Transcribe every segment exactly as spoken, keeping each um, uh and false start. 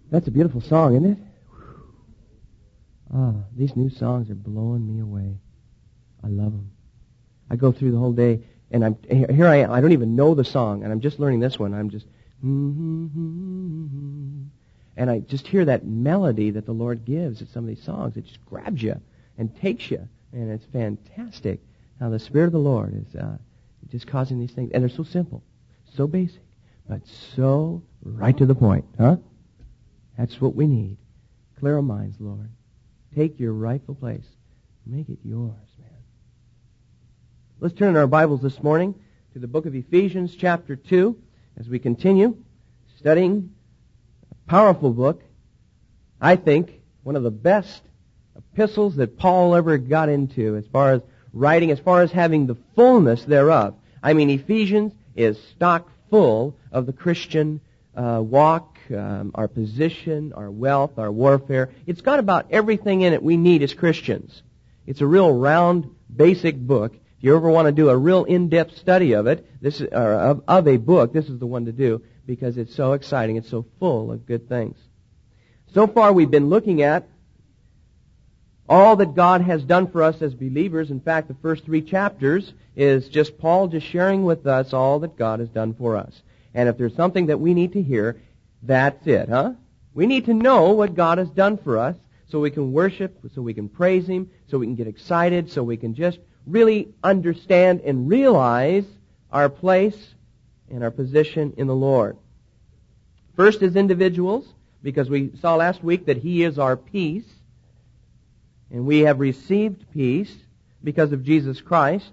That's a beautiful song, isn't it? Ah, these new songs are blowing me away. I love them. I go through the whole day, and I'm here I am. I don't even know the song, and I'm just learning this one. I'm just, and I just hear that melody that the Lord gives at some of these songs. It just grabs you and takes you, and it's fantastic how the Spirit of the Lord is uh, just causing these things. And they're so simple, so basic, but so right to the point, huh? That's what we need. Clear our minds, Lord. Take your rightful place. Make it yours, man. Let's turn our Bibles this morning to the book of Ephesians, chapter two, as we continue studying a powerful book. I think one of the best epistles that Paul ever got into as far as writing, as far as having the fullness thereof. I mean, Ephesians is stock full of the Christian uh, walk, um, our position, our wealth, our warfare. It's got about everything in it we need as Christians. It's a real round, basic book. If you ever want to do a real in-depth study of it, this is, or of, of a book, this is the one to do because it's so exciting. It's so full of good things. So far, we've been looking at all that God has done for us as believers. In fact, the first three chapters is just Paul just sharing with us all that God has done for us. And if there's something that we need to hear, that's it, huh? We need to know what God has done for us so we can worship, so we can praise Him, so we can get excited, so we can just really understand and realize our place and our position in the Lord. First, as individuals, because we saw last week that He is our peace, and we have received peace because of Jesus Christ.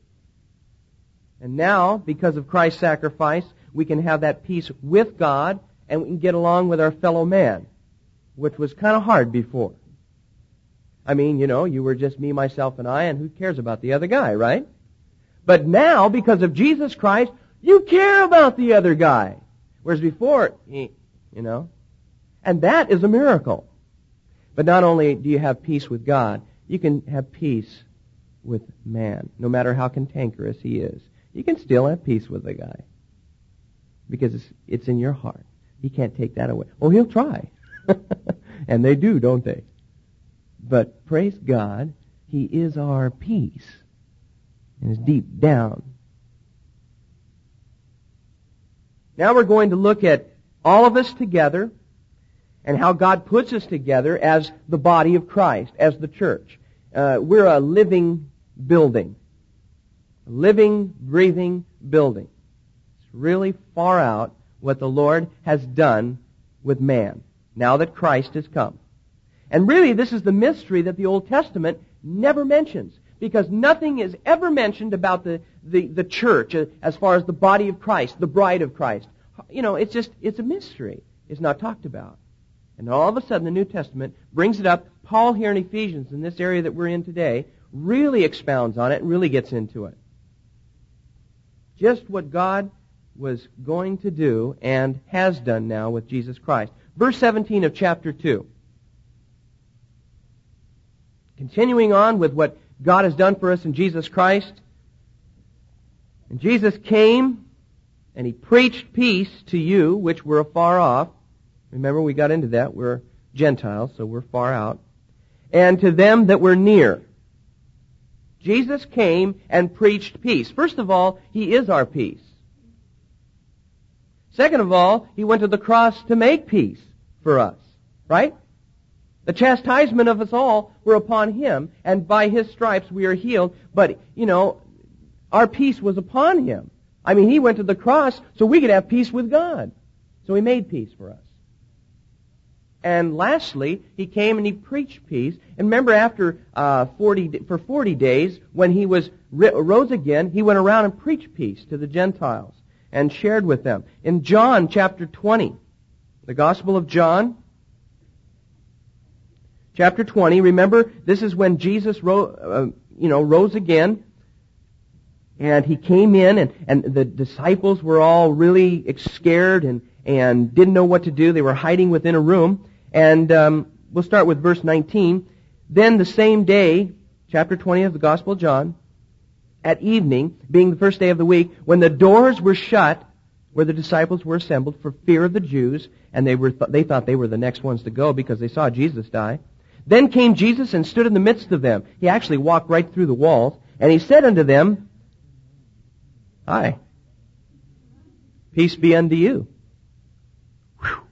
And now, because of Christ's sacrifice, we can have that peace with God, and we can get along with our fellow man, which was kind of hard before. I mean, you know, you were just me, myself, and I, and who cares about the other guy, right? But now, because of Jesus Christ, you care about the other guy. Whereas before, you know, and that is a miracle. But not only do you have peace with God, you can have peace with man, no matter how cantankerous he is. You can still have peace with the guy because it's, it's in your heart. He can't take that away. Oh, he'll try. And they do, don't they? But praise God, He is our peace. And it's deep down. Now we're going to look at all of us together and how God puts us together as the body of Christ, as the church. Uh, we're a living building. A living, breathing building. It's really far out what the Lord has done with man, now that Christ has come. And really, this is the mystery that the Old Testament never mentions, because nothing is ever mentioned about the, the, the church as far as the body of Christ, the bride of Christ. You know, it's just, it's a mystery. It's not talked about. And all of a sudden, the New Testament brings it up. Paul here in Ephesians, in this area that we're in today, really expounds on it and really gets into it. Just what God was going to do and has done now with Jesus Christ. Verse seventeen of chapter two. Continuing on with what God has done for us in Jesus Christ. And Jesus came and He preached peace to you which were afar off. Remember, we got into that. We're Gentiles, so we're far out. And to them that were near. Jesus came and preached peace. First of all, He is our peace. Second of all, He went to the cross to make peace for us. Right? The chastisement of us all were upon Him, and by His stripes we are healed. But, you know, our peace was upon Him. I mean, He went to the cross so we could have peace with God. So He made peace for us. And lastly, He came and He preached peace. And remember, after uh, forty for forty days, when He was rose again, He went around and preached peace to the Gentiles and shared with them. In John chapter twenty, the Gospel of John, chapter twenty, remember, this is when Jesus ro- uh, you know, rose again. And He came in, and, and the disciples were all really scared and, and didn't know what to do. They were hiding within a room. And um, we'll start with verse nineteen. Then the same day, chapter twenty of the Gospel of John, at evening, being the first day of the week, when the doors were shut, where the disciples were assembled for fear of the Jews, and they were th- they thought they were the next ones to go because they saw Jesus die. Then came Jesus and stood in the midst of them. He actually walked right through the walls, and he said unto them, Hi, peace be unto you. Whew.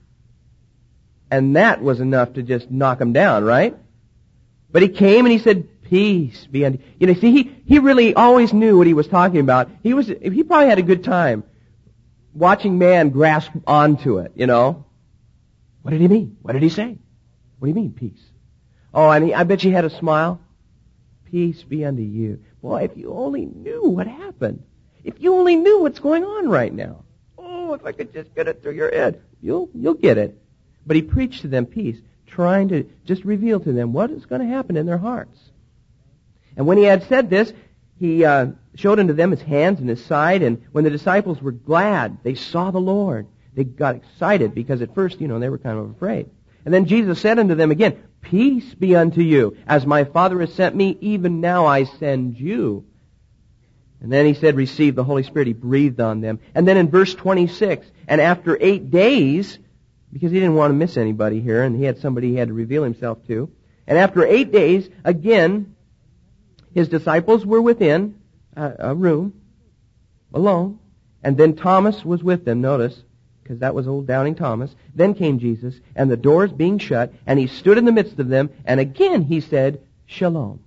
And that was enough to just knock him down, right? But he came and he said, Peace be unto you. You know, see, he, he really always knew what he was talking about. He was he probably had a good time watching man grasp onto it, you know. What did he mean? What did he say? What do you mean, peace? Oh, and he, I bet you had a smile. Peace be unto you. Boy, if you only knew what happened. If you only knew what's going on right now. Oh, if I could just get it through your head. You'll, you'll get it. But he preached to them peace, trying to just reveal to them what is going to happen in their hearts. And when he had said this, he uh, showed unto them his hands and his side, and when the disciples were glad, they saw the Lord. They got excited because at first, you know, they were kind of afraid. And then Jesus said unto them again, Peace be unto you. As my Father has sent me, even now I send you. And then he said, Receive the Holy Spirit. He breathed on them. And then in verse twenty-six, and after eight days, because he didn't want to miss anybody here, and he had somebody he had to reveal himself to, and after eight days, again, his disciples were within a, a room, alone, and then Thomas was with them, notice, because that was old Doubting Thomas. Then came Jesus, and the doors being shut, and he stood in the midst of them, and again he said, Shalom.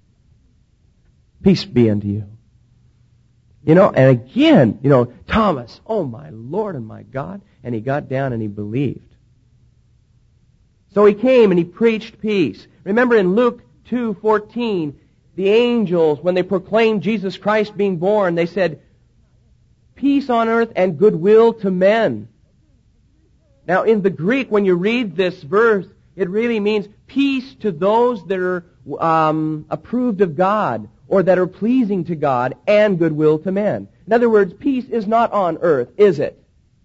Peace be unto you. You know, and again, you know, Thomas, oh my Lord and my God, and he got down and he believed. So he came and he preached peace. Remember in Luke two fourteen, the angels, when they proclaimed Jesus Christ being born, they said, Peace on earth and goodwill to men. Now, in the Greek, when you read this verse, it really means peace to those that are um, approved of God or that are pleasing to God and goodwill to men. In other words, peace is not on earth, is it?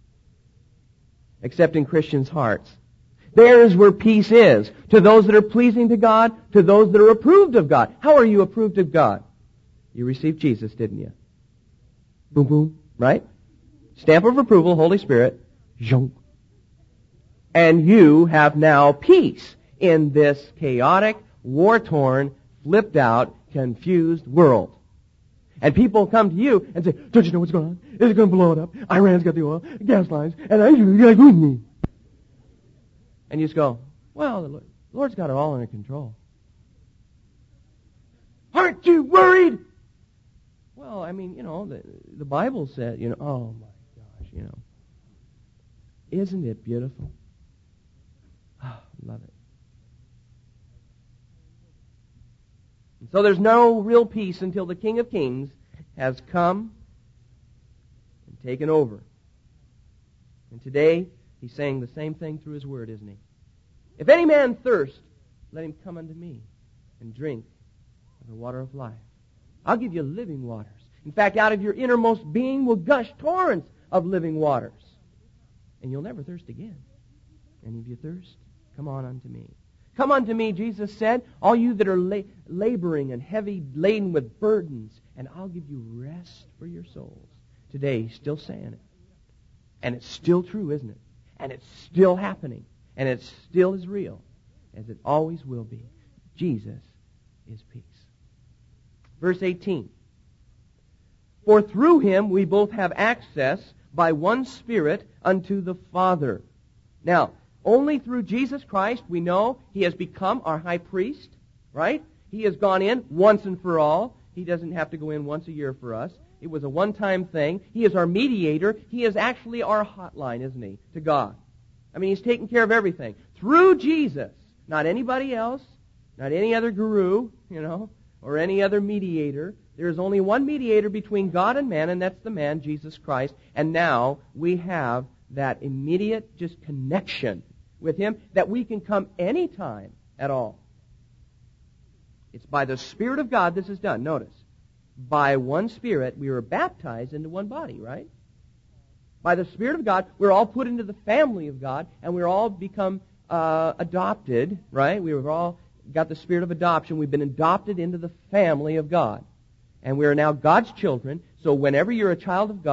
Except in Christians' hearts. There is where peace is. To those that are pleasing to God, to those that are approved of God. How are you approved of God? You received Jesus, didn't you? Boom, boom, right? Stamp of approval, Holy Spirit. Zhong. And you have now peace in this chaotic, war-torn, flipped-out, confused world. And people come to you and say, Don't you know what's going on? Is it going to blow it up? Iran's got the oil, gas lines, and I like me. And you just go, well, the Lord's got it all under control. Aren't you worried? Well, I mean, you know, the, the Bible said, you know, oh my gosh, you know. Isn't it beautiful? Oh, love it. And so there's no real peace until the King of Kings has come and taken over. And today, he's saying the same thing through his word, isn't he? If any man thirst, let him come unto me and drink of the water of life. I'll give you living waters. In fact, out of your innermost being will gush torrents of living waters. And you'll never thirst again. Any of you thirst? Come on unto me. Come unto me, Jesus said, all you that are la- laboring and heavy laden with burdens, and I'll give you rest for your souls. Today, he's still saying it. And it's still true, isn't it? And it's still happening. And it still is real, as it always will be. Jesus is peace. Verse eighteen. For through him we both have access by one Spirit unto the Father. Now, only through Jesus Christ we know he has become our high priest, right? He has gone in once and for all. He doesn't have to go in once a year for us. It was a one-time thing. He is our mediator. He is actually our hotline, isn't he, to God? I mean, he's taking care of everything. Through Jesus, not anybody else, not any other guru, you know, or any other mediator. There is only one mediator between God and man, and that's the man, Jesus Christ. And now we have that immediate just connection with him that we can come anytime at all. It's by the Spirit of God this is done. Notice, by one Spirit we were baptized into one body, right? By the Spirit of God, we're all put into the family of God, and we're all become uh, adopted, right? We've all got the Spirit of adoption. We've been adopted into the family of God. And we are now God's children, so whenever you're a child of God,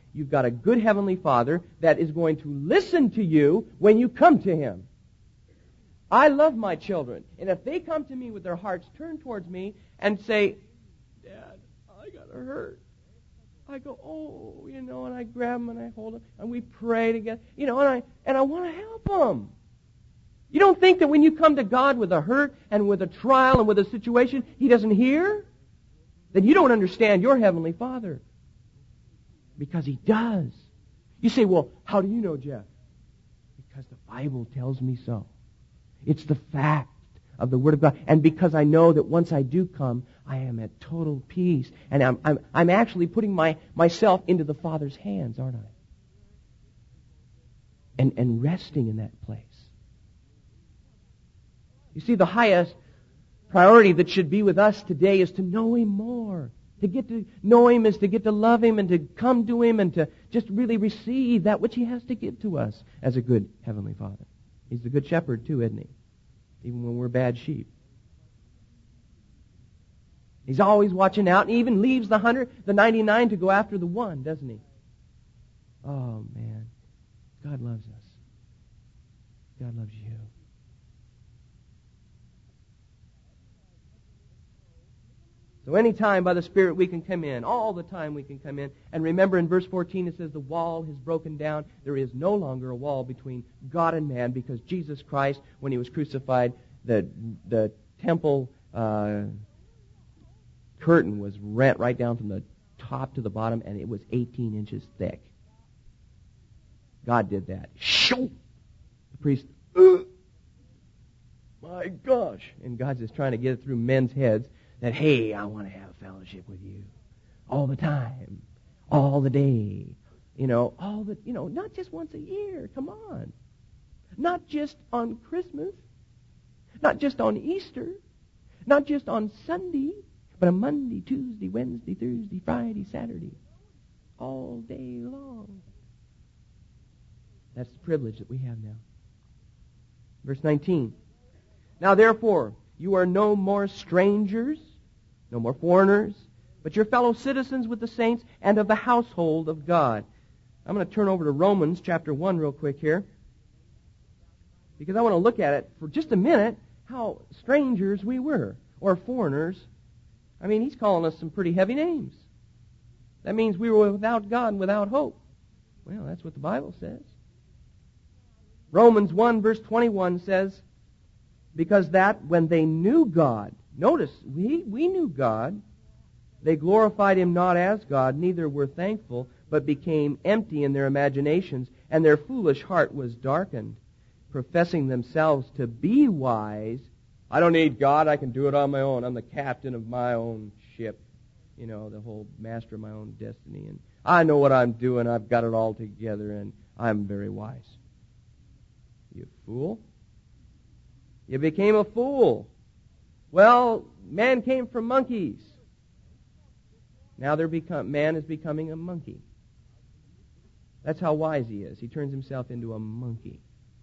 you've got a good Heavenly Father that is going to listen to you when you come to Him. I love my children, and if they come to me with their hearts turned towards me and say, Dad, I got hurt, I go, oh, you know, and I grab them and I hold them, and we pray together, you know, and I and I want to help them. You don't think that when you come to God with a hurt and with a trial and with a situation, He doesn't hear? Then you don't understand your Heavenly Father. Because He does. You say, well, how do you know, Jeff? Because the Bible tells me so. It's the fact of the Word of God. And because I know that once I do come, I am at total peace. And I'm, I'm, I'm actually putting my, myself into the Father's hands, aren't I? And, and resting in that place. You see, the highest priority that should be with us today is to know Him more. To get to know Him is to get to love Him and to come to Him and to just really receive that which He has to give to us as a good Heavenly Father. He's the good shepherd too, isn't He? Even when we're bad sheep. He's always watching out and even leaves the hundred, the ninety-nine to go after the one, doesn't He? Oh, man. God loves us. God loves you. So any time by the Spirit we can come in. All the time we can come in. And remember in verse fourteen it says the wall has broken down. There is no longer a wall between God and man because Jesus Christ, when He was crucified, the the temple uh, curtain was rent right down from the top to the bottom, and it was eighteen inches thick. God did that. Shoo! The priest, uh, my gosh. And God's just trying to get it through men's heads that, hey, I want to have fellowship with you all the time, all the day, you know, all the, you know, not just once a year. Come on. Not just on Christmas, not just on Easter, not just on Sunday, but on Monday, Tuesday, Wednesday, Thursday, Friday, Saturday, all day long. That's the privilege that we have now. Verse nineteen. Now therefore, you are no more strangers, no more foreigners, but you're fellow citizens with the saints and of the household of God. I'm going to turn over to Romans chapter one real quick here, because I want to look at it for just a minute, how strangers we were, or foreigners. I mean, he's calling us some pretty heavy names. That means we were without God and without hope. Well, that's what the Bible says. Romans one verse twenty-one says, because that when they knew God, notice, we, we knew God, they glorified Him not as God, neither were thankful, but became empty in their imaginations, and their foolish heart was darkened, professing themselves to be wise. I don't need God, I can do it on my own. I'm the captain of my own ship, you know, the whole master of my own destiny, and I know what I'm doing, I've got it all together, and I'm very wise. You fool. You became a fool. Well, man came from monkeys. Now they're become, man is becoming a monkey. That's how wise he is. He turns himself into a monkey.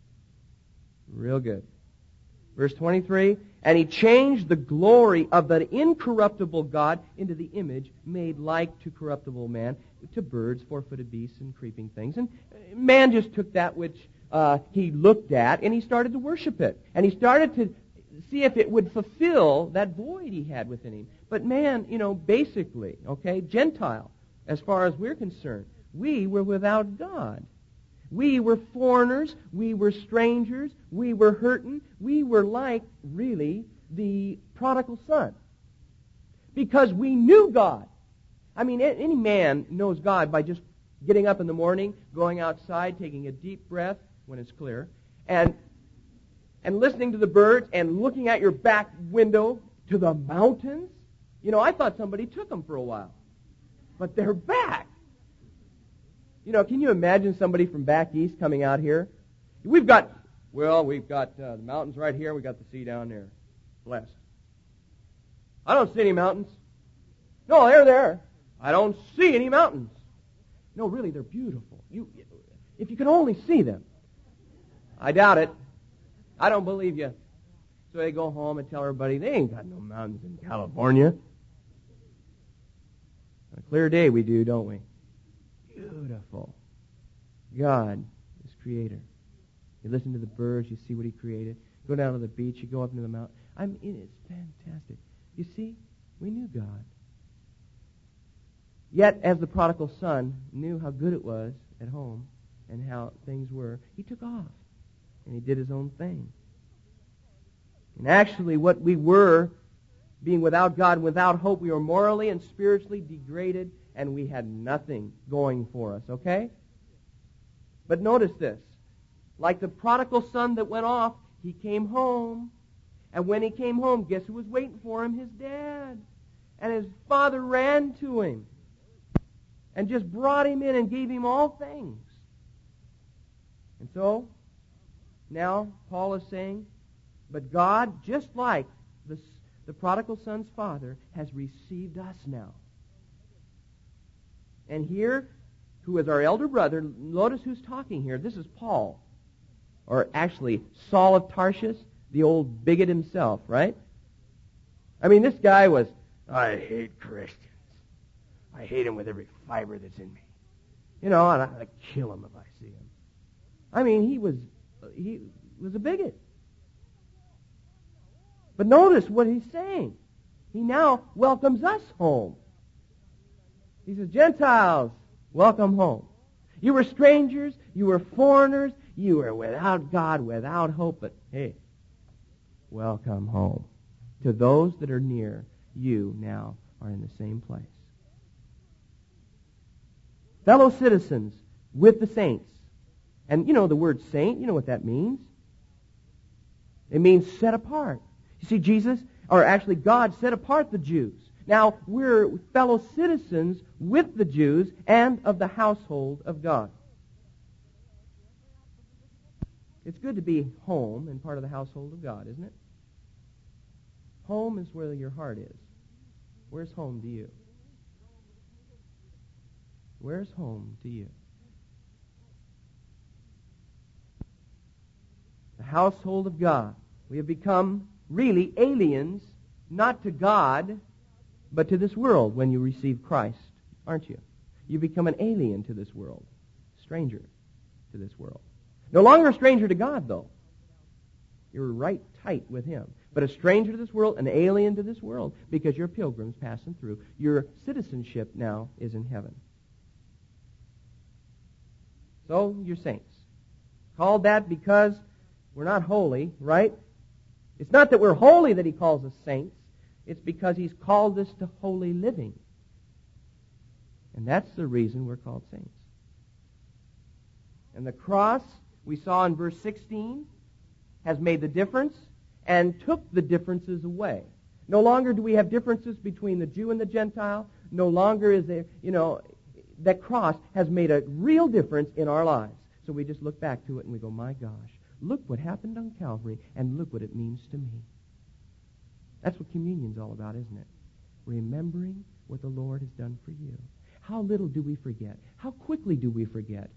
Real good. Verse twenty-three, and he changed the glory of the incorruptible God into the image made like to corruptible man, to birds, four-footed beasts, and creeping things. And man just took that which uh, he looked at, and he started to worship it. And he started to see if it would fulfill that void he had within him. But man, you know, basically, okay, Gentile, as far as we're concerned, we were without God. We were foreigners, we were strangers, we were hurting, we were like, really, the prodigal son. Because we knew God. I mean, any man knows God by just getting up in the morning, going outside, taking a deep breath when it's clear, and and listening to the birds, and looking at your back window to the mountains. You know, I thought somebody took them for a while. But they're back. You know, can you imagine somebody from back east coming out here? We've got, well, we've got uh, the mountains right here. We've got the sea down there. Blessed. I don't see any mountains. No, they're there. I don't see any mountains. No, really, they're beautiful. You, if you could only see them. I doubt it. I don't believe you. So they go home and tell everybody, they ain't got no mountains in California. On a clear day we do, don't we? beautiful. God is creator. You listen to the birds, you see what he created. You go down to the beach, you go up into the mountain. I mean, it's fantastic. You see, we knew God. Yet, as the prodigal son knew how good it was at home and how things were, he took off and he did his own thing. And actually, what we were, being without God, without hope, we were morally and spiritually degraded, and we had nothing going for us, okay? But notice this. Like the prodigal son that went off, he came home. And when he came home, guess who was waiting for him? His dad. And his father ran to him and just brought him in and gave him all things. And so, now Paul is saying, but God, just like the, the prodigal son's father, has received us now. And here, who is our elder brother, notice who's talking here. This is Paul. Or actually, Saul of Tarshish, the old bigot himself, right? I mean, this guy was, I hate Christians. I hate them with every fiber that's in me. You know, and I'd kill him if I see him. I mean, he was he was a bigot. But notice what he's saying. He now welcomes us home. He says, Gentiles, welcome home. You were strangers, you were foreigners, you were without God, without hope, but hey, welcome home. To those that are near, you now are in the same place. Fellow citizens with the saints. And you know the word saint, you know what that means. It means set apart. You see, Jesus, or actually God, set apart the Jews. Now, we're fellow citizens with the Jews and of the household of God. It's good to be home and part of the household of God, isn't it? Home is where your heart is. Where's home to you? Where's home to you? The household of God. We have become really aliens, not to God, but to this world when you receive Christ, aren't you? You become an alien to this world, stranger to this world. No longer a stranger to God, though. You're right tight with Him. But a stranger to this world, an alien to this world, because you're pilgrims passing through. Your citizenship now is in heaven. So, you're saints. Called that because we're not holy, right? It's not that we're holy that He calls us saints. It's because He's called us to holy living. And that's the reason we're called saints. And the cross, we saw in verse sixteen, has made the difference and took the differences away. No longer do we have differences between the Jew and the Gentile. No longer is there, you know, that cross has made a real difference in our lives. So we just look back to it and we go, my gosh, look what happened on Calvary and look what it means to me. That's what communion's all about, isn't it? Remembering what the Lord has done for you. How little do we forget? How quickly do we forget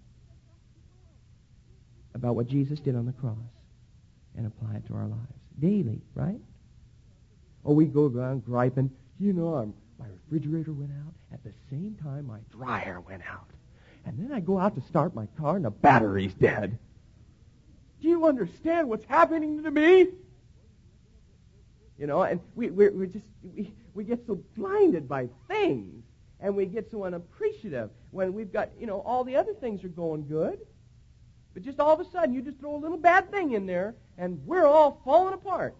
about what Jesus did on the cross and apply it to our lives? Daily, right? Or we go around griping, you know, I'm, my refrigerator went out at the same time my dryer went out. And then I go out to start my car and the battery's dead. Do you understand what's happening to me? You know, and we we're, we're just we, we get so blinded by things, and we get so unappreciative when we've got, you know, all the other things are going good, but just all of a sudden you just throw a little bad thing in there, and we're all falling apart.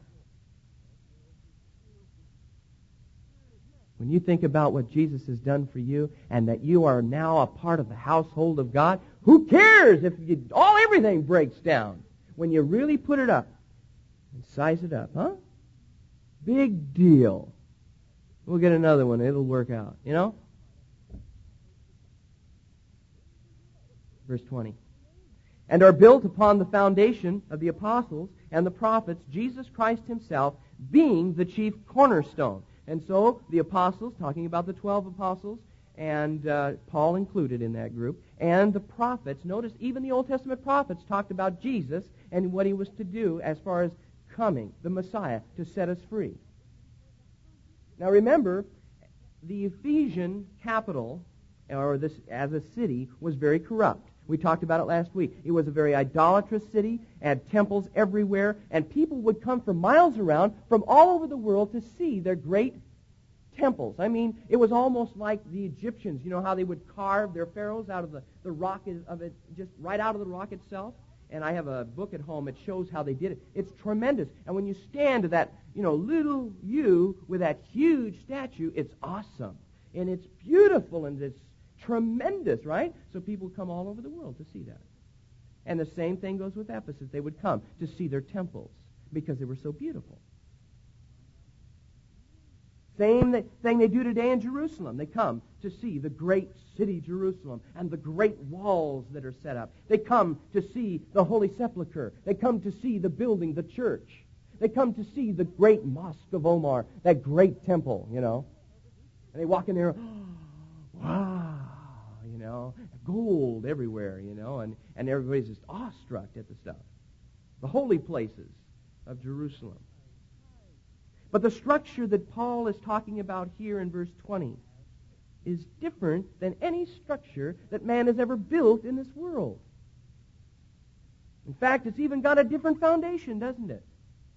When you think about what Jesus has done for you, and that you are now a part of the household of God, who cares if you, all everything breaks down when you really put it up and size it up, huh? Big deal. We'll get another one. It'll work out. You know? Verse twenty. And are built upon the foundation of the apostles and the prophets, Jesus Christ Himself being the chief cornerstone. And so the apostles, talking about the twelve apostles, and uh, Paul included in that group, and the prophets, notice even the Old Testament prophets talked about Jesus and what He was to do as far as coming, the Messiah, to set us free. Now remember, the Ephesian capital or this as a city, was very corrupt. We talked about it last week. It was a very idolatrous city, had temples everywhere, and people would come from miles around from all over the world to see their great temples. I mean, it was almost like the Egyptians. You know how they would carve their pharaohs out of the, the rock of it, just right out of the rock itself? And I have a book at home that shows how they did it. It's tremendous. And when you stand to that, you know, little you with that huge statue, it's awesome. And it's beautiful and it's tremendous, right? So people come all over the world to see that. And the same thing goes with Ephesus. They would come to see their temples because they were so beautiful. Same thing they do today in Jerusalem. They come to see the great city Jerusalem and the great walls that are set up. They come to see the Holy Sepulchre. They come to see the building, the church. They come to see the great Mosque of Omar, that great temple, you know. And they walk in there, oh, wow, you know, gold everywhere, you know, and, and everybody's just awestruck at the stuff. The holy places of Jerusalem. But the structure that Paul is talking about here in verse twenty is different than any structure that man has ever built in this world. In fact, it's even got a different foundation, doesn't it?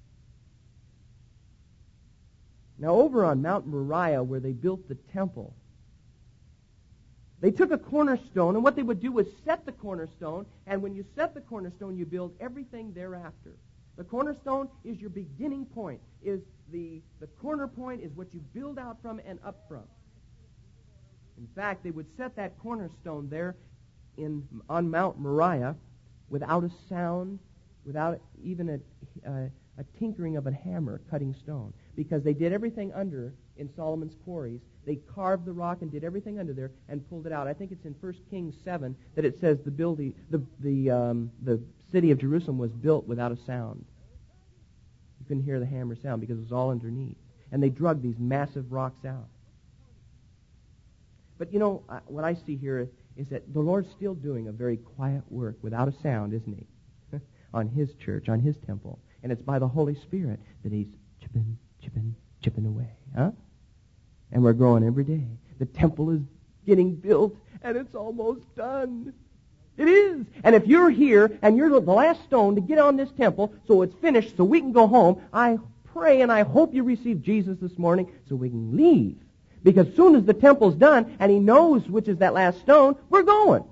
Now, over on Mount Moriah, where they built the temple, they took a cornerstone, and what they would do was set the cornerstone, and when you set the cornerstone, you build everything thereafter. The cornerstone is your beginning point, is the, the corner point is what you build out from and up from. In fact, they would set that cornerstone there in on Mount Moriah without a sound, without even a, a, a tinkering of a hammer cutting stone, because they did everything under in Solomon's quarries. They carved the rock and did everything under there and pulled it out. I think it's in First Kings seven that it says the building, the the um, the city of Jerusalem was built without a sound. You couldn't hear the hammer sound because it was all underneath. And they drug these massive rocks out. But you know, what I see here is that the Lord's still doing a very quiet work without a sound, isn't He? On His church, on His temple. And it's by the Holy Spirit that He's chipping, chipping, chipping away. Huh? And we're growing every day. The temple is getting built, and it's almost done. It is. And if you're here, and you're the last stone to get on this temple, so it's finished, so we can go home, I pray and I hope you receive Jesus this morning so we can leave. Because as soon as the temple's done, and He knows which is that last stone, we're going.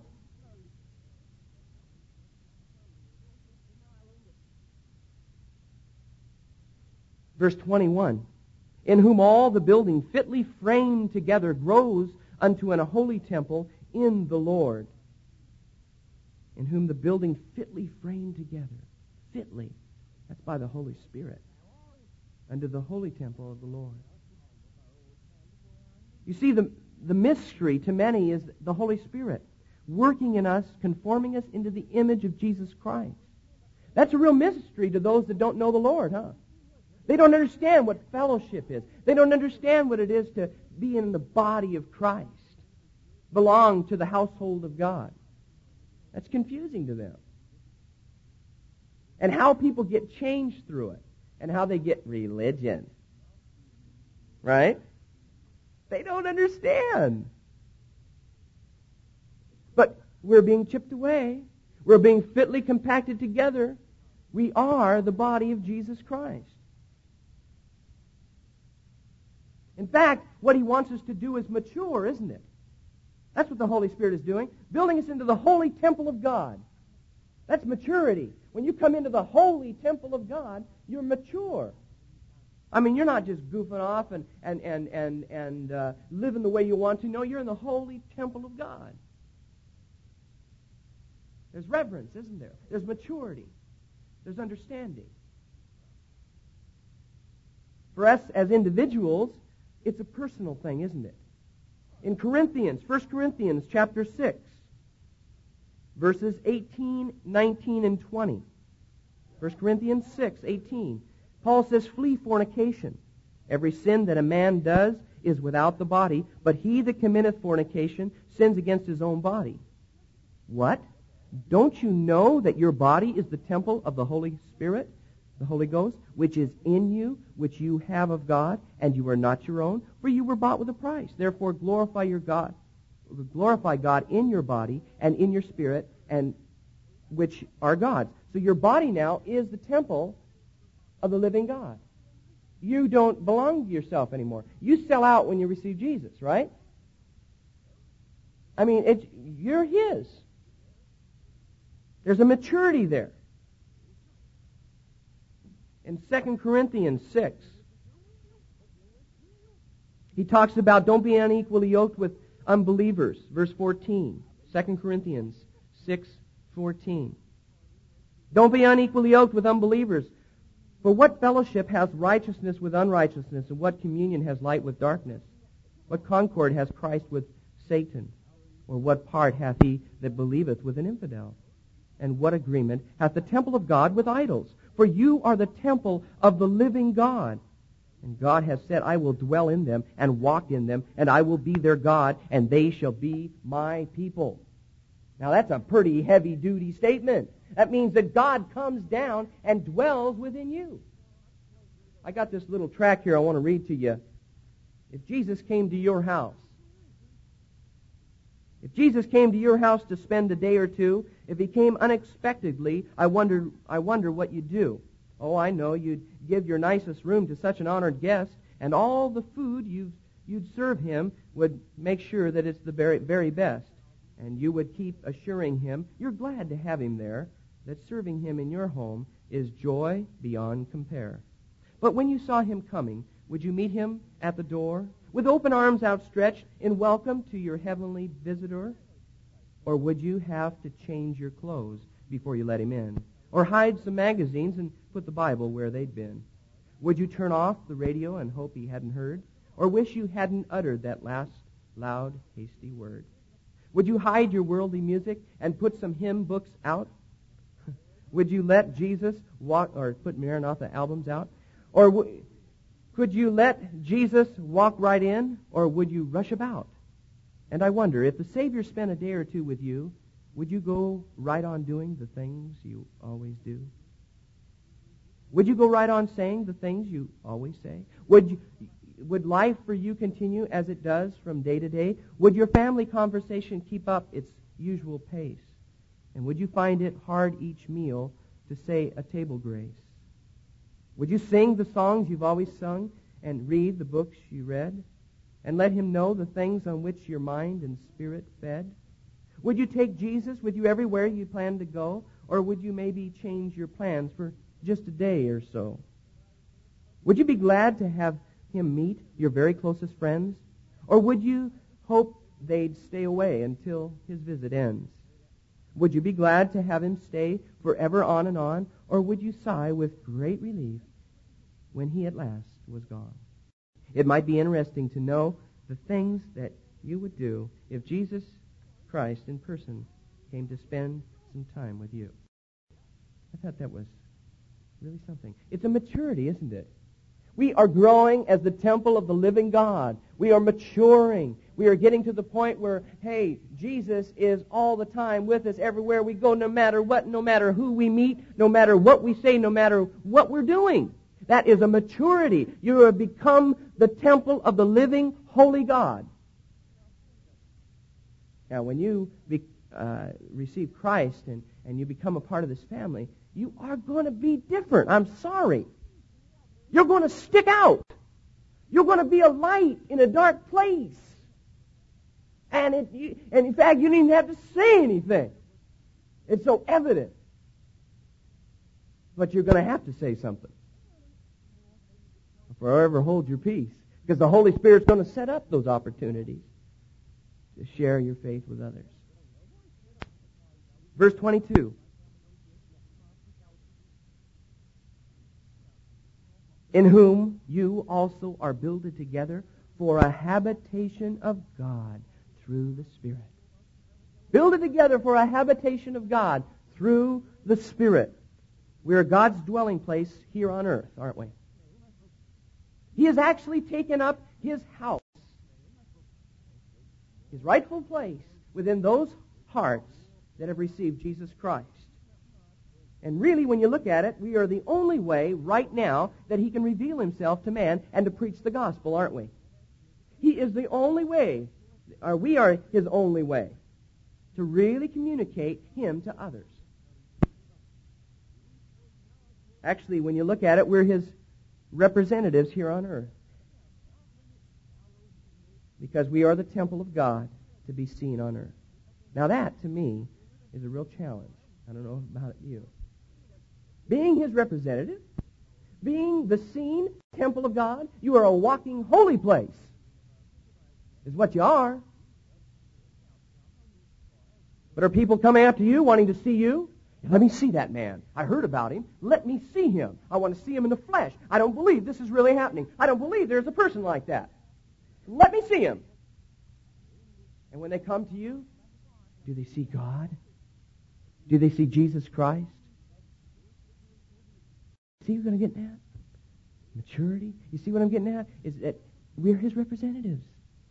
Verse twenty-one. In whom all the building fitly framed together grows unto an holy temple in the Lord. In whom the building fitly framed together. Fitly. That's by the Holy Spirit. Unto the holy temple of the Lord. You see, the, the mystery to many is the Holy Spirit working in us, conforming us into the image of Jesus Christ. That's a real mystery to those that don't know the Lord, huh? They don't understand what fellowship is. They don't understand what it is to be in the body of Christ, belong to the household of God. That's confusing to them. And how people get changed through it, and how they get religion. Right? They don't understand. But we're being chipped away. We're being fitly compacted together. We are the body of Jesus Christ. In fact, what He wants us to do is mature, isn't it? That's what the Holy Spirit is doing, building us into the holy temple of God. That's maturity. When you come into the holy temple of God, you're mature. I mean, you're not just goofing off and and and and and uh, living the way you want to. No, you're in the holy temple of God. There's reverence, isn't there? There's maturity. There's understanding. For us as individuals, it's a personal thing, isn't it? In Corinthians, First Corinthians chapter six, verses eighteen, nineteen, and twenty. First Corinthians six, eighteen. Paul says, flee fornication. Every sin that a man does is without the body, but he that committeth fornication sins against his own body. What? Don't you know that your body is the temple of the Holy Spirit, the Holy Ghost, which is in you, which you have of God, and you are not your own, for you were bought with a price. Therefore glorify your God, glorify God in your body and in your spirit, and which are God's. So your body now is the temple of the living God. You don't belong to yourself anymore. You sell out when you receive Jesus, right? I mean, it's, you're His. There's a maturity there. In Second Corinthians six, he talks about don't be unequally yoked with unbelievers. Verse fourteen, Second Corinthians six fourteen. Don't be unequally yoked with unbelievers. For what fellowship has righteousness with unrighteousness, and what communion has light with darkness? What concord has Christ with Satan? Or what part hath he that believeth with an infidel? And what agreement hath the temple of God with idols? For you are the temple of the living God. And God has said, I will dwell in them and walk in them, and I will be their God, and they shall be my people. Now that's a pretty heavy-duty statement. That means that God comes down and dwells within you. I got this little tract here I want to read to you. If Jesus came to your house, if Jesus came to your house to spend a day or two, if He came unexpectedly, I wonder, I wonder what you'd do. Oh, I know, you'd give your nicest room to such an honored guest, and all the food you've, you'd serve Him would make sure that it's the very, very best. And you would keep assuring Him you're glad to have Him there, that serving Him in your home is joy beyond compare. But when you saw Him coming, would you meet Him at the door with open arms outstretched in welcome to your heavenly visitor? Or would you have to change your clothes before you let Him in? Or hide some magazines and put the Bible where they'd been? Would you turn off the radio and hope He hadn't heard? Or wish you hadn't uttered that last loud, hasty word? Would you hide your worldly music and put some hymn books out? Would you let Jesus walk, or put Maranatha albums out? Or w- could you let Jesus walk right in, or would you rush about? And I wonder, if the Savior spent a day or two with you, would you go right on doing the things you always do? Would you go right on saying the things you always say? Would you, would life for you continue as it does from day to day? Would your family conversation keep up its usual pace? And would you find it hard each meal to say a table grace? Would you sing the songs you've always sung and read the books you read? And let Him know the things on which your mind and spirit fed? Would you take Jesus with you everywhere you plan to go? Or would you maybe change your plans for just a day or so? Would you be glad to have Him meet your very closest friends? Or would you hope they'd stay away until His visit ends? Would you be glad to have Him stay forever on and on? Or would you sigh with great relief when He at last was gone? It might be interesting to know the things that you would do if Jesus Christ in person came to spend some time with you. I thought that was really something. It's a maturity, isn't it? We are growing as the temple of the living God. We are maturing. We are getting to the point where, hey, Jesus is all the time with us everywhere we go, no matter what, no matter who we meet, no matter what we say, no matter what we're doing. That is a maturity. You have become the temple of the living, holy God. Now, when you be, uh, receive Christ and, and you become a part of this family, you are going to be different. I'm sorry. You're going to stick out. You're going to be a light in a dark place. And, it, you, and in fact, you don't even have to say anything. It's so evident. But you're going to have to say something. Forever hold your peace. Because the Holy Spirit's going to set up those opportunities to share your faith with others. Verse twenty-two. In whom you also are builded together for a habitation of God through the Spirit. Builded together for a habitation of God through the Spirit. We are God's dwelling place here on earth, aren't we? He has actually taken up His house, His rightful place within those hearts that have received Jesus Christ. And really, when you look at it, we are the only way right now that He can reveal Himself to man and to preach the gospel, aren't we? He is the only way Or we are His only way to really communicate Him to others. Actually, when you look at it, we're His representatives here on earth. Because we are the temple of God to be seen on earth. Now that, to me, is a real challenge. I don't know about you. Being His representative, being the seen temple of God, you are a walking holy place, is what you are. But are people coming after you, wanting to see you? Let me see that man. I heard about him. Let me see him. I want to see him in the flesh. I don't believe this is really happening. I don't believe there's a person like that. Let me see him. And when they come to you, do they see God? Do they see Jesus Christ? See what I'm getting at? Maturity. You see what I'm getting at? Is that we're His representatives.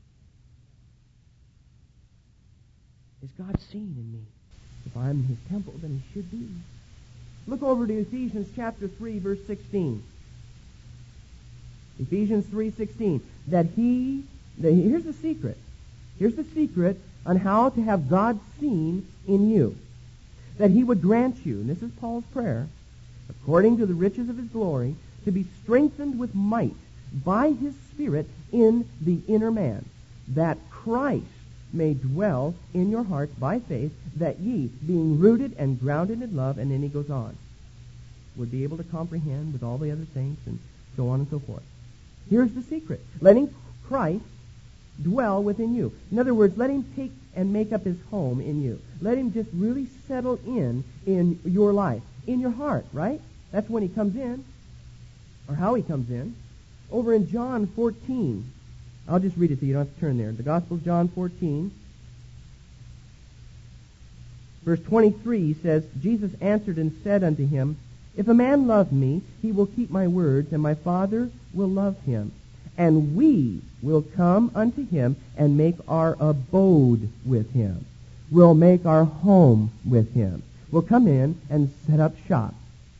Is God seen in me? If I'm His temple, then He should be. Look over to Ephesians chapter three, verse sixteen. Ephesians three sixteen. That He, that he, here's the secret. Here's the secret on how to have God seen in you. That He would grant you, and this is Paul's prayer, according to the riches of His glory, to be strengthened with might by His Spirit in the inner man, that Christ may dwell in your hearts by faith, that ye, being rooted and grounded in love, and then he goes on, would be able to comprehend with all the other saints, and so on and so forth. Here's the secret. Letting Christ dwell within you. In other words, let Him take and make up His home in you. Let Him just really settle in in your life, in your heart, right? That's when He comes in, or how He comes in. Over in John fourteen, I'll just read it to you. You don't have to turn there. The Gospel of John fourteen, verse twenty-three says, Jesus answered and said unto him, If a man love me, he will keep my words, and my Father will love him. And we will come unto him and make our abode with him. We'll make our home with him. We'll come in and set up shop.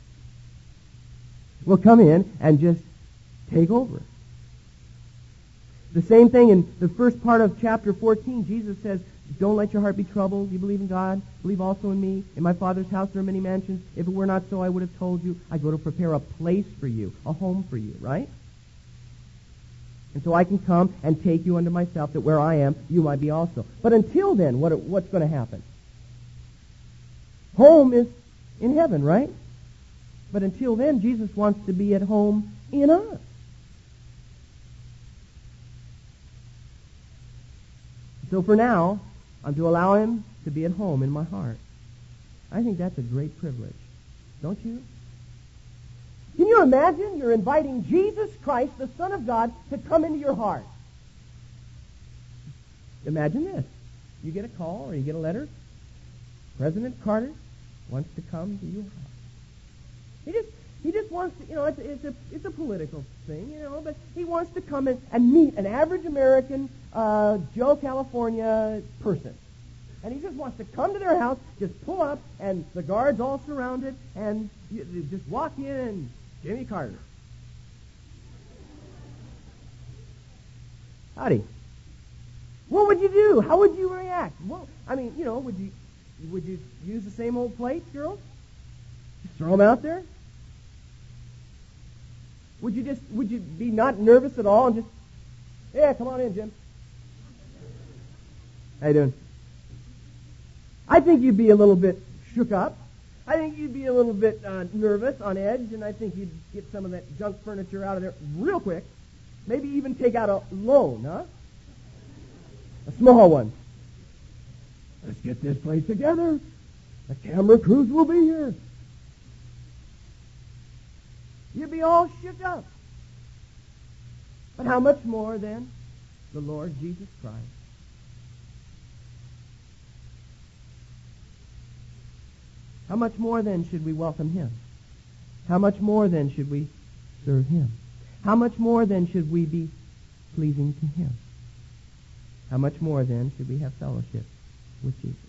We'll come in and just take over. The same thing in the first part of chapter fourteen. Jesus says, don't let your heart be troubled. You believe in God. Believe also in me. In my Father's house there are many mansions. If it were not so, I would have told you. I go to prepare a place for you, a home for you, right? And so I can come and take you unto myself, that where I am, you might be also. But until then, what what's going to happen? Home is in heaven, right? But until then, Jesus wants to be at home in us. So for now, I'm to allow Him to be at home in my heart. I think that's a great privilege. Don't you? Can you imagine you're inviting Jesus Christ, the Son of God, to come into your heart? Imagine this. You get a call or you get a letter. President Carter wants to come to your house. He just he just wants to, you know, it's, it's a it's a political thing, you know, but he wants to come in and meet an average American uh, Joe California person. And he just wants to come to their house, just pull up, and the guards all surround it, and you, you just walk in and Jimmy Carter. Howdy. What would you do? How would you react? Well, I mean, you know, would you would you use the same old plates, girls? Just throw them out there? Would you just would you be not nervous at all and just, yeah, come on in, Jim. How you doing? I think you'd be a little bit shook up. I think you'd be a little bit uh, nervous, on edge, and I think you'd get some of that junk furniture out of there real quick. Maybe even take out a loan, huh? A small one. Let's get this place together. The camera crews will be here. You'd be all shook up. But how much more, then, the Lord Jesus Christ? How much more, then, should we welcome Him? How much more, then, should we serve Him? How much more, then, should we be pleasing to Him? How much more, then, should we have fellowship with Jesus?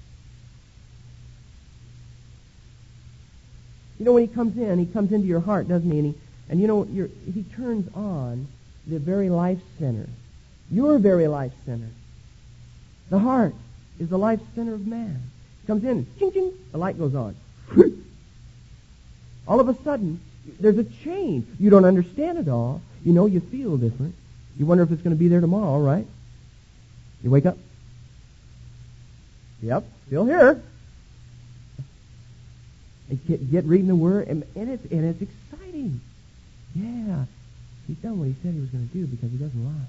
You know, when He comes in, He comes into your heart, doesn't He? And, he, and you know, you're, He turns on the very life center, your very life center. The heart is the life center of man. Comes in, ching, ching, the light goes on. All of a sudden, there's a change. You don't understand it all. You know you feel different. You wonder if it's going to be there tomorrow, right? You wake up. Yep, still here. And get, get reading the Word, and, and, it's, and it's exciting. Yeah, he's done what he said he was going to do because he doesn't lie.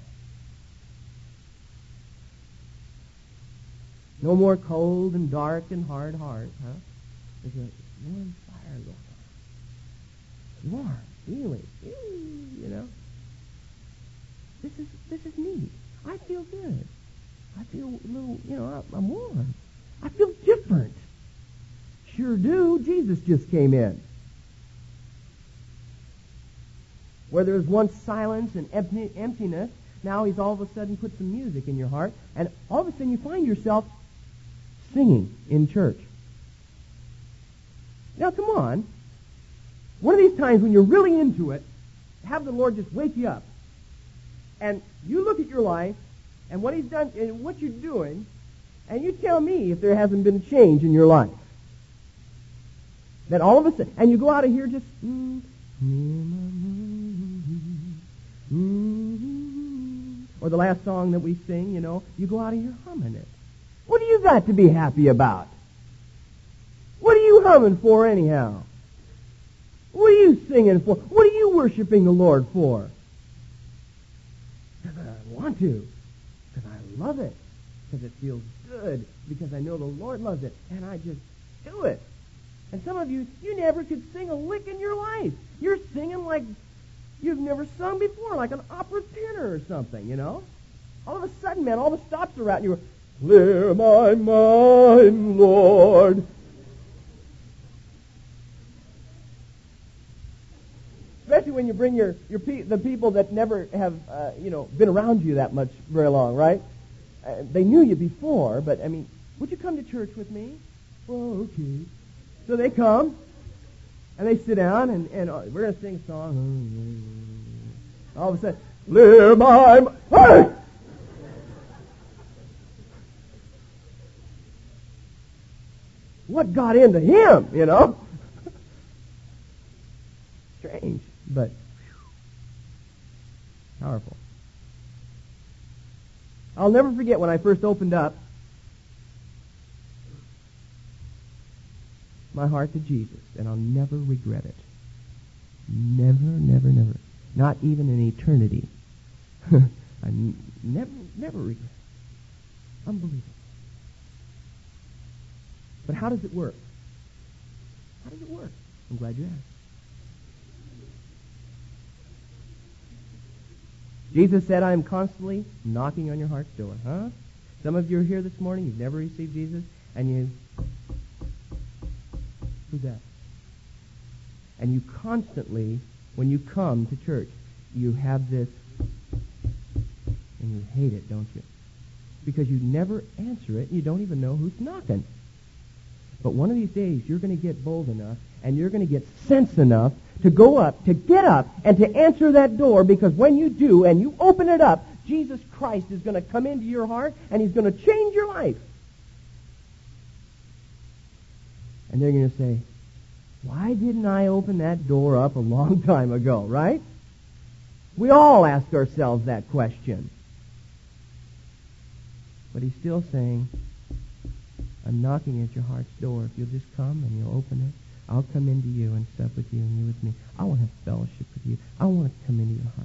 No more cold and dark and hard heart, huh? There's a warm fire going on. Warm, feeling, you know. This is this is neat. I feel good. I feel a little, you know, I'm warm. I feel different. Sure do. Jesus just came in. Where there was once silence and empty, emptiness, now he's all of a sudden put some music in your heart, and all of a sudden you find yourself singing in church. Now, come on. One of these times when you're really into it, have the Lord just wake you up. And you look at your life and what he's done and what you're doing, and you tell me if there hasn't been a change in your life. That all of a sudden, and you go out of here just, mm, mm, or the last song that we sing, you know, you go out of here humming it. What do you got to be happy about? What are you humming for anyhow? What are you singing for? What are you worshiping the Lord for? Because I want to. Because I love it. Because it feels good. Because I know the Lord loves it. And I just do it. And some of you, you never could sing a lick in your life. You're singing like you've never sung before, like an opera tenor or something, you know? All of a sudden, man, all the stops are out and you're, clear my mind, Lord. Especially when you bring your, your pe- the people that never have, uh, you know, been around you that much very long, right? Uh, they knew you before, but, I mean, would you come to church with me? Oh, okay. So they come, and they sit down, and, and uh, we're going to sing a song. All of a sudden, clear my mind. Hey! What got into him, you know? Strange, but powerful. I'll never forget when I first opened up my heart to Jesus, and I'll never regret it. Never, never, never. Not even in eternity. I n- never, never regret it. Unbelievable. But how does it work? How does it work? I'm glad you asked. Jesus said, I am constantly knocking on your heart's door. Huh? Some of you are here this morning, you've never received Jesus, and you... Who's that? And you constantly, when you come to church, you have this, and you hate it, don't you? Because you never answer it, and you don't even know who's knocking. But one of these days, you're going to get bold enough, and you're going to get sense enough to go up, to get up, and to answer that door, because when you do, and you open it up, Jesus Christ is going to come into your heart, and he's going to change your life. And they're going to say, why didn't I open that door up a long time ago, right? We all ask ourselves that question. But he's still saying, I'm knocking at your heart's door. If you'll just come and you'll open it, I'll come into you and sup with you and you with me. I want to have fellowship with you. I want to come into your heart.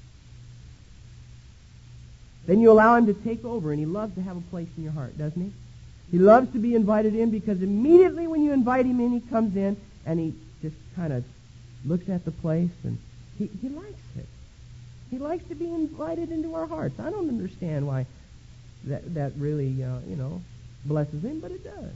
Then you allow him to take over, and he loves to have a place in your heart, doesn't he? He loves to be invited in, because immediately when you invite him in, he comes in and he just kind of looks at the place, and he, he likes it. He likes to be invited into our hearts. I don't understand why that, that really, uh, you know, blesses him, but it does.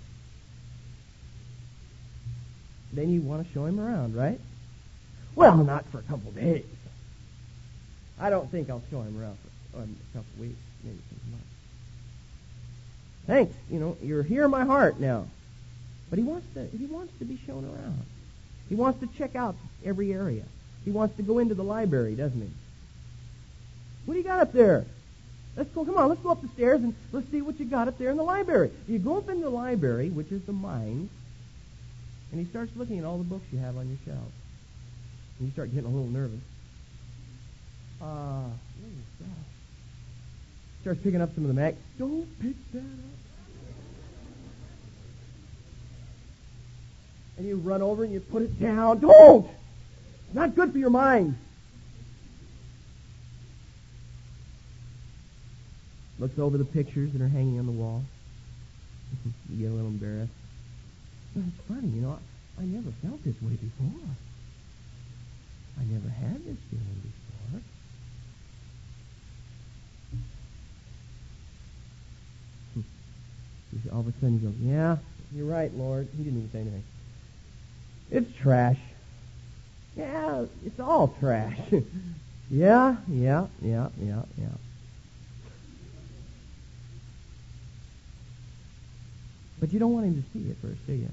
Then you want to show him around, right? Well, not for a couple of days. I don't think I'll show him around for um, a couple of weeks, maybe a month. Thanks, you know, you're here in my heart now. But he wants to he wants to be shown around. He wants to check out every area. He wants to go into the library, doesn't he? What do you got up there? Let's go, come on, let's go up the stairs and let's see what you got up there in the library. You go up in the library, which is the mind, and he starts looking at all the books you have on your shelf. And you start getting a little nervous. Uh, oh, God. Starts picking up some of the mag. Don't pick that up. And you run over and you put it down. Don't! It's not good for your mind. Looks over the pictures that are hanging on the wall. You get a little embarrassed. But it's funny, you know, I, I never felt this way before. I never had this feeling before. All of a sudden you go, yeah, you're right, Lord. He didn't even say anything. It's trash. Yeah, it's all trash. yeah, yeah, yeah, yeah, yeah. But you don't want him to see it first, do you?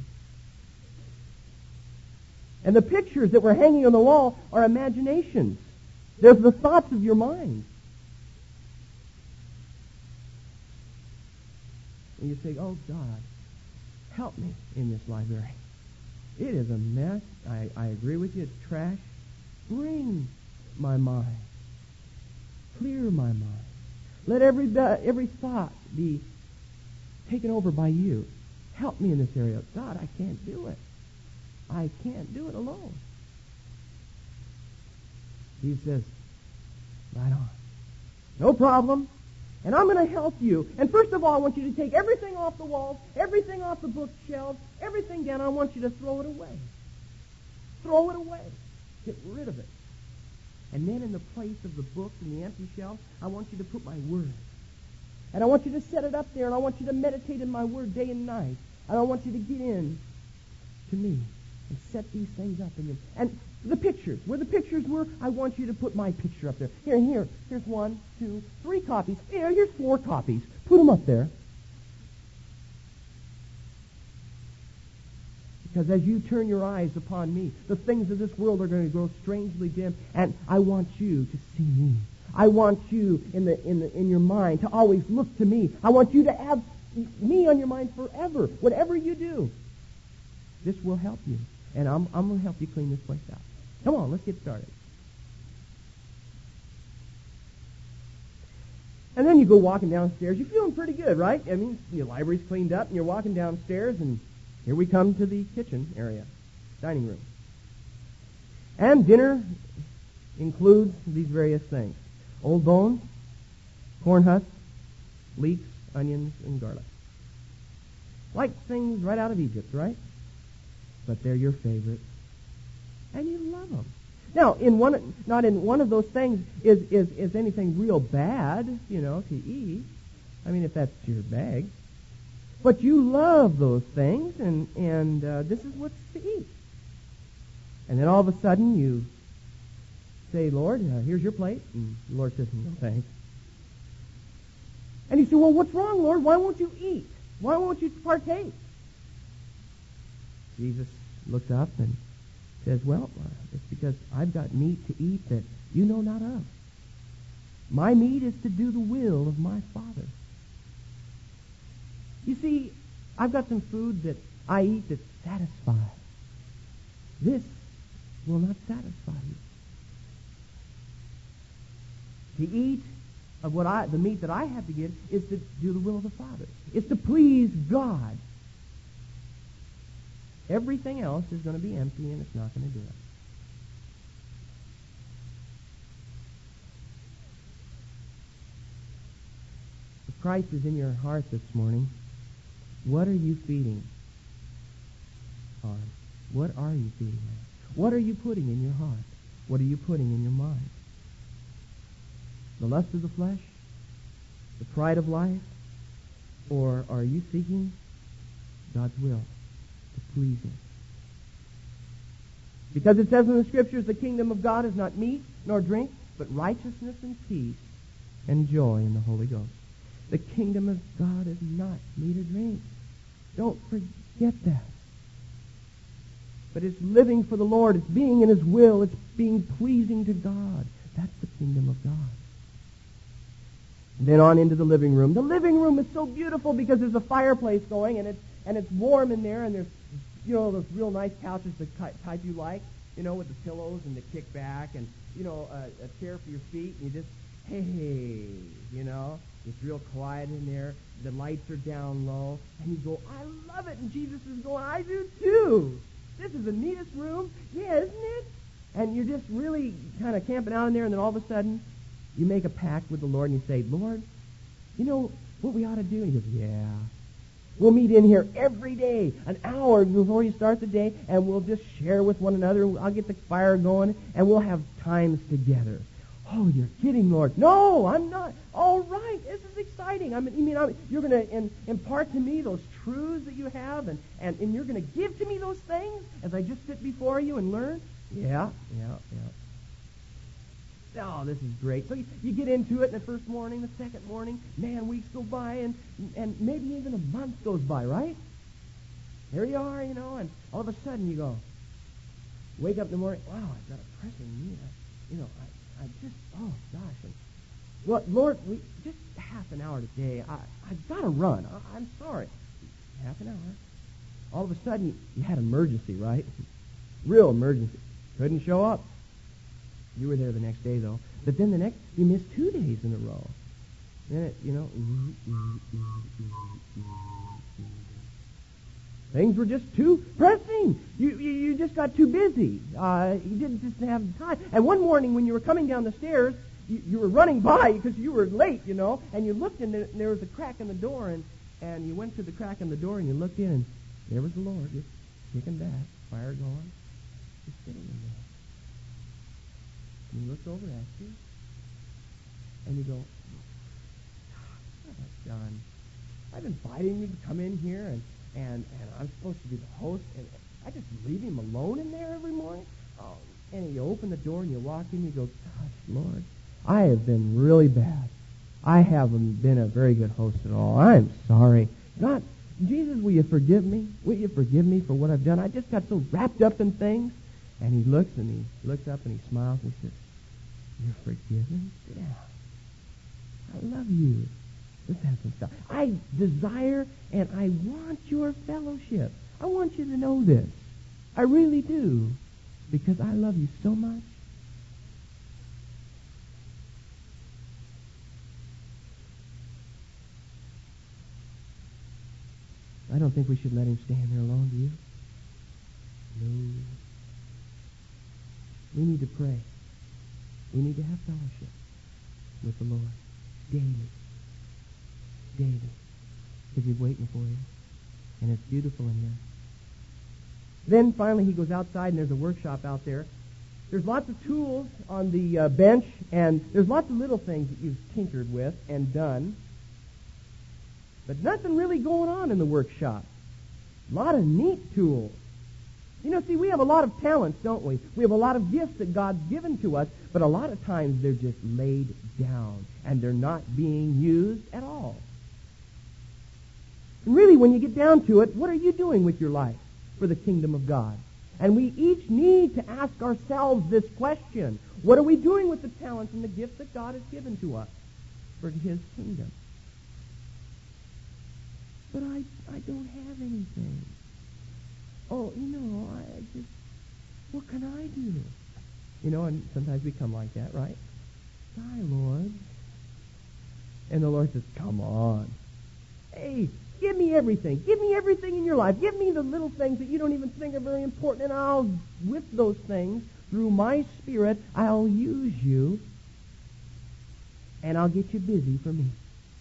And the pictures that were hanging on the wall are imaginations. They're the thoughts of your mind. And you say, oh, God, help me in this library. It is a mess. I, I agree with you. It's trash. Bring my mind. Clear my mind. Let every every thought be taken over by you. Help me in this area. God, I can't do it. I can't do it alone. He says, right on. No problem. And I'm going to help you. And first of all, I want you to take everything off the walls, everything off the bookshelves, everything down. I want you to throw it away. Throw it away. Get rid of it. And then in the place of the book and the empty shelf, I want you to put my word. And I want you to set it up there, and I want you to meditate in my word day and night. And I want you to get in to me and set these things up in them. And the pictures, where the pictures were, I want you to put my picture up there. Here, here, here's one, two, three copies. Here, here's four copies. Put them up there. Because as you turn your eyes upon me, the things of this world are going to grow strangely dim, and I want you to see me. I want you in the in the in your mind to always look to me. I want you to have me on your mind forever. Whatever you do, this will help you, and I'm I'm going to help you clean this place out. Come on, let's get started. And then you go walking downstairs. You're feeling pretty good, right? I mean, your library's cleaned up, and you're walking downstairs, and here we come to the kitchen area, dining room. And dinner includes these various things. Old bones, corn husks, leeks, onions, and garlic. Like things right out of Egypt, right? But they're your favorite. And you love them. Now, in one, not in one of those things is, is, is anything real bad, you know, to eat. I mean, if that's your bag. But you love those things, and, and uh, this is what's to eat. And then all of a sudden you say, Lord, uh, here's your plate. And the Lord says, no thanks. And you say, well, what's wrong, Lord? Why won't you eat? Why won't you partake? Jesus looked up and says, well, uh, it's because I've got meat to eat that you know not of. My meat is to do the will of my Father. You see, I've got some food that I eat that satisfies. This will not satisfy you. To eat of what I, the meat that I have to get is to do the will of the Father. It's to please God. Everything else is going to be empty, and it's not going to do it. If Christ is in your heart this morning, what are you feeding on? What are you feeding on? What are you putting in your heart? What are you putting in your mind? The lust of the flesh? The pride of life? Or are you seeking God's will to please Him? Because it says in the Scriptures, the kingdom of God is not meat nor drink, but righteousness and peace and joy in the Holy Ghost. The kingdom of God is not meat or drink. Don't forget that. But it's living for the Lord. It's being in His will. It's being pleasing to God. That's the kingdom of God. Then on into the living room. The living room is so beautiful because there's a fireplace going, and it's and it's warm in there, and there's, you know, those real nice couches, the type you like, you know, with the pillows and the kickback, and, you know, a, a chair for your feet, and you just, hey, you know, it's real quiet in there. The lights are down low, and you go, I love it, and Jesus is going, I do too. This is the neatest room, yeah, isn't it? And you're just really kind of camping out in there, and then all of a sudden, you make a pact with the Lord, and you say, Lord, you know what we ought to do? And he goes, yeah. We'll meet in here every day, an hour before you start the day, and we'll just share with one another. I'll get the fire going, and we'll have times together. Oh, you're kidding, Lord. No, I'm not. All right, this is exciting. I mean, you mean I'm, you're going to impart to me those truths that you have, and, and, and you're going to give to me those things as I just sit before you and learn? Yeah, yeah, yeah. Oh, this is great. So you, you get into it in the first morning, the second morning, man, weeks go by, and and maybe even a month goes by, right? There you are, you know, and all of a sudden you go, wake up in the morning, wow, I've got a pressing need. I, you know, I, I just, oh, gosh. And, well, Lord, we just half an hour today. I, I've got to run. I, I'm sorry. Half an hour. All of a sudden, you, you had an emergency, right? Real emergency. Couldn't show up. You were there the next day, though. But then the next, you missed two days in a row. Then it, you know, things were just too pressing. You, you you just got too busy. Uh, you didn't just have time. And one morning when you were coming down the stairs, you, you were running by because you were late, you know, and you looked and there, there was a crack in the door, and, and you went to the crack in the door and you looked in, and there was the Lord just kicking back, fire going, just sitting in there. And he looks over at you, and you go, what have I done? I've invited him to come in here, and, and, and I'm supposed to be the host, and I just leave him alone in there every morning? Oh, and you open the door, and you walk in, and you go, gosh, Lord, I have been really bad. I haven't been a very good host at all. I'm sorry. God, Jesus, will you forgive me? Will you forgive me for what I've done? I just got so wrapped up in things. And he looks, and he looks up, and he smiles, and he says, you're forgiven? Yeah. I love you. Let's have some stuff. I desire and I want your fellowship. I want you to know this. I really do. Because I love you so much. I don't think we should let him stand there alone, do you? No. We need to pray. We need to have fellowship with the Lord daily. Daily. Because he's waiting for you. And it's beautiful in here. Then finally he goes outside, and there's a workshop out there. There's lots of tools on the uh, bench, and there's lots of little things that you've tinkered with and done. But nothing really going on in the workshop. A lot of neat tools. You know, see, we have a lot of talents, don't we? We have a lot of gifts that God's given to us, but a lot of times they're just laid down, and they're not being used at all. And really, when you get down to it, what are you doing with your life for the kingdom of God? And we each need to ask ourselves this question. What are we doing with the talents and the gifts that God has given to us for his kingdom? But I, I don't have anything. Oh, you know, I just, what can I do? You know, and sometimes we come like that, right? Die, Lord. And the Lord says, come on. Hey, give me everything. Give me everything in your life. Give me the little things that you don't even think are very important, and I'll, with those things, through my Spirit, I'll use you, and I'll get you busy for me.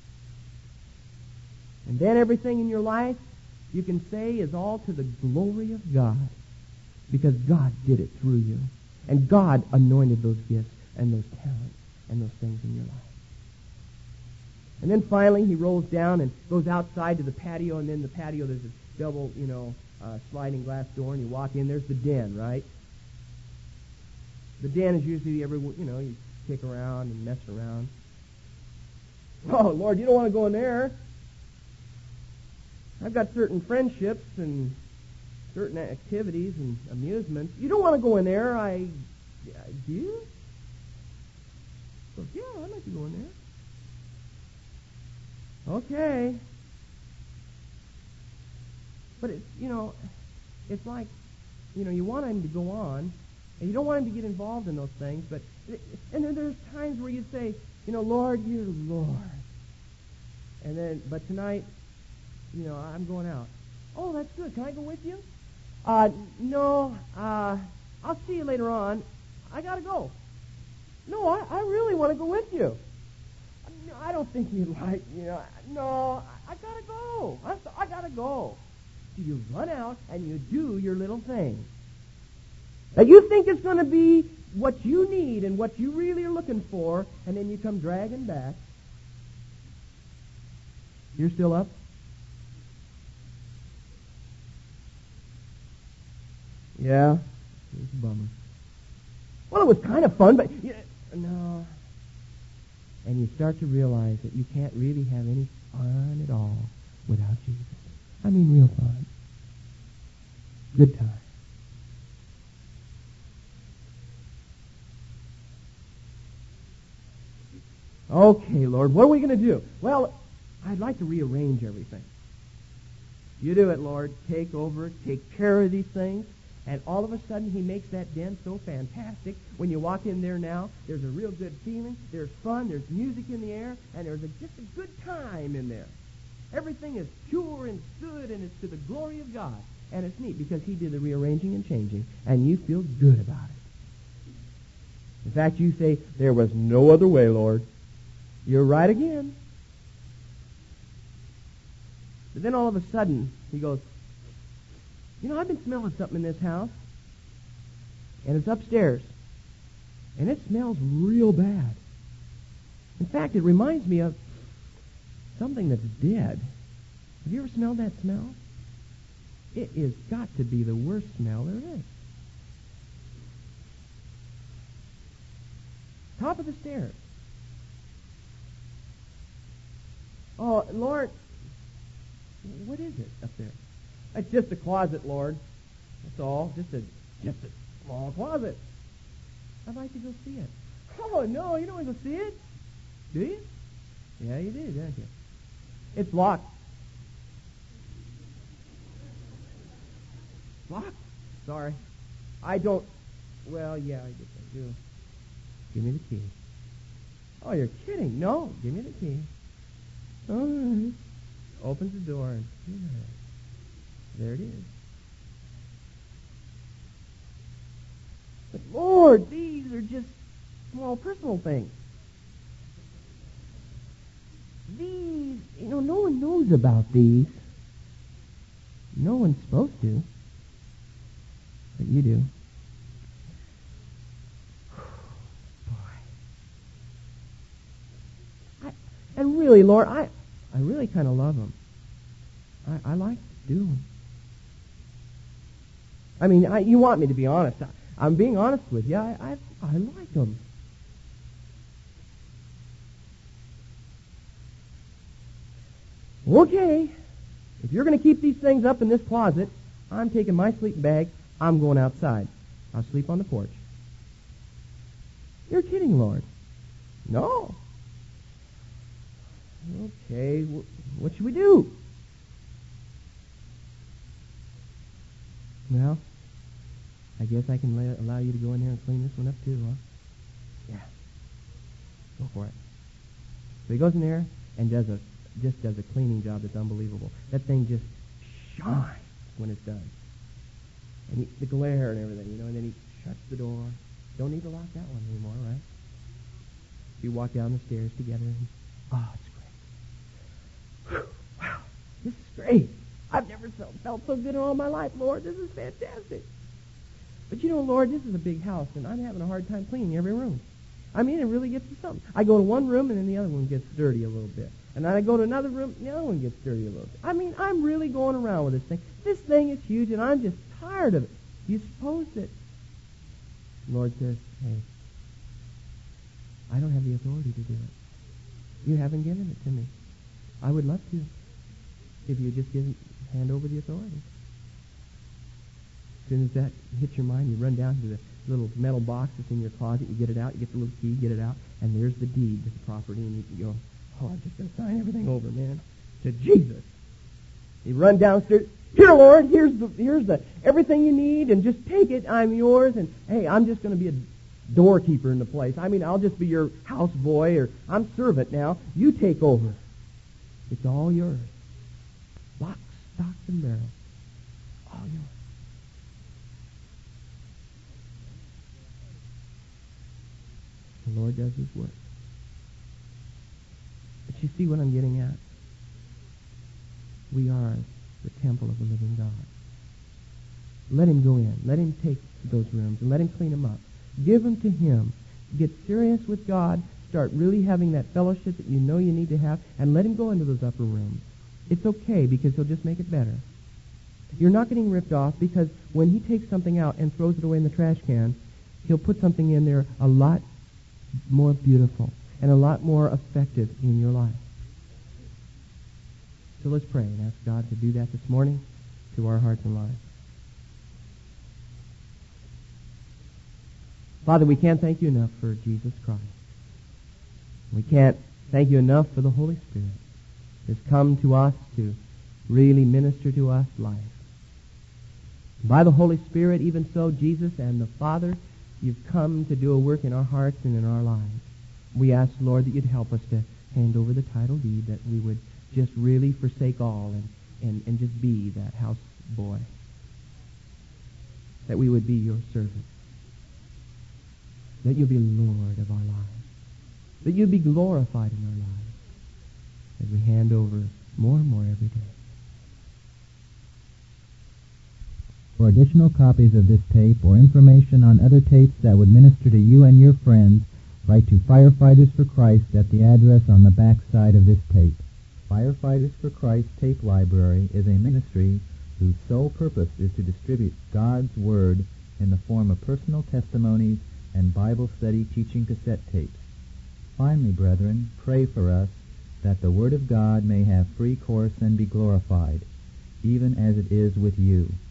And then everything in your life, you can say, is all to the glory of God, because God did it through you. And God anointed those gifts and those talents and those things in your life. And then finally, he rolls down and goes outside to the patio, and then the patio, there's a double, you know, uh, sliding glass door, and you walk in, there's the den, right? The den is usually every, you know, you kick around and mess around. Oh, Lord, you don't want to go in there. I've got certain friendships and certain activities and amusements. You don't want to go in there. I, I do? So, yeah, I'd like to go in there. Okay. But it's, you know, it's like, you know, you want him to go on, and you don't want him to get involved in those things, but, and then there's times where you say, you know, Lord, you're Lord. And then, but tonight, you know, I'm going out. Oh, that's good. Can I go with you? Uh, no, uh, I'll see you later on. I gotta go. No, I, I really want to go with you. No, I don't think you'd like, you know, no, I, I gotta go. I, I gotta go. So you run out and you do your little thing. Now you think it's going to be what you need and what you really are looking for, and then you come dragging back. You're still up? Yeah. It's a bummer. Well, it was kind of fun, but you know, no. And you start to realize that you can't really have any fun at all without Jesus. I mean, real fun. Good time. Okay, Lord, what are we going to do? Well, I'd like to rearrange everything. You do it, Lord. Take over, take care of these things. And all of a sudden, he makes that den so fantastic. When you walk in there now, there's a real good feeling. There's fun. There's music in the air. And there's a, just a good time in there. Everything is pure and good, and it's to the glory of God. And it's neat because he did the rearranging and changing, and you feel good about it. In fact, you say, there was no other way, Lord. You're right again. But then all of a sudden, he goes, you know, I've been smelling something in this house, and it's upstairs, and it smells real bad. In fact, it reminds me of something that's dead. Have you ever smelled that smell? It has got to be the worst smell there is. Top of the stairs. Oh, Lord, what is it up there? It's just a closet, Lord. That's all. Just a just a small closet. I'd like to go see it. Oh, no, you don't want to go see it? Do you? Yeah, you do, don't you? It's locked. Locked? Sorry. I don't... Well, yeah, I guess I do. Give me the key. Oh, you're kidding. No, give me the key. All right. Opens the door and... Yeah, there it is. But, Lord, these are just small personal things. These, you know, no one knows about these. No one's supposed to. But you do. Boy. I, and really, Lord, I, I really kind of love them. I, I like to do them. I mean, I, you want me to be honest. I, I'm being honest with you. I, I, I like them. Okay. If you're going to keep these things up in this closet, I'm taking my sleeping bag. I'm going outside. I'll sleep on the porch. You're kidding, Lord. No. Okay. Wh- what should we do? Well, I guess I can lay, allow you to go in there and clean this one up too, huh? Yeah. Go for it. So he goes in there and does a just does a cleaning job that's unbelievable. That thing just shines when it's done. And he, the glare and everything, you know, and then he shuts the door. Don't need to lock that one anymore, right? You walk down the stairs together and, oh, it's great. Whew, wow, this is great. I've never felt, felt so good in all my life, Lord. This is fantastic. But you know, Lord, this is a big house, and I'm having a hard time cleaning every room. I mean, it really gets to something. I go to one room, and then the other one gets dirty a little bit. And then I go to another room, and the other one gets dirty a little bit. I mean, I'm really going around with this thing. This thing is huge, and I'm just tired of it. Do you suppose that... The Lord says, hey, I don't have the authority to do it. You haven't given it to me. I would love to, if you just give, hand over the authority. As soon as that hits your mind, you run down to the little metal box that's in your closet, you get it out, you get the little key, get it out, and there's the deed to the property, and you go, Oh, I'm just going to sign everything over, man, to Jesus. You run downstairs. Here, Lord, here's the here's the everything you need, and just take it. I'm yours, and hey, I'm just going to be a doorkeeper in the place. I mean, I'll just be your house boy, or I'm servant now. You take over. It's all yours. Lock, stock, and barrel. All yours. The Lord does His work. But you see what I'm getting at? We are the temple of the living God. Let Him go in. Let Him take those rooms and let Him clean them up. Give them to Him. Get serious with God. Start really having that fellowship that you know you need to have, and let Him go into those upper rooms. It's okay, because He'll just make it better. You're not getting ripped off, because when He takes something out and throws it away in the trash can, He'll put something in there a lot more beautiful and a lot more effective in your life. So let's pray and ask God to do that this morning to our hearts and lives. Father, we can't thank you enough for Jesus Christ. We can't thank you enough for the Holy Spirit who's come to us to really minister to us life. By the Holy Spirit, even so, Jesus and the Father, you've come to do a work in our hearts and in our lives. We ask, Lord, that you'd help us to hand over the title deed, that we would just really forsake all and, and, and just be that house boy. That we would be your servant. That you'll be Lord of our lives. That you'll be glorified in our lives as we hand over more and more every day. For additional copies of this tape or information on other tapes that would minister to you and your friends, write to Firefighters for Christ at the address on the back side of this tape. Firefighters for Christ Tape Library is a ministry whose sole purpose is to distribute God's Word in the form of personal testimonies and Bible study teaching cassette tapes. Finally, brethren, pray for us that the Word of God may have free course and be glorified, even as it is with you.